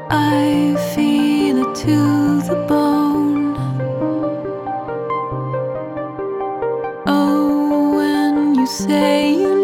I feel it to the bone. Oh, when you say you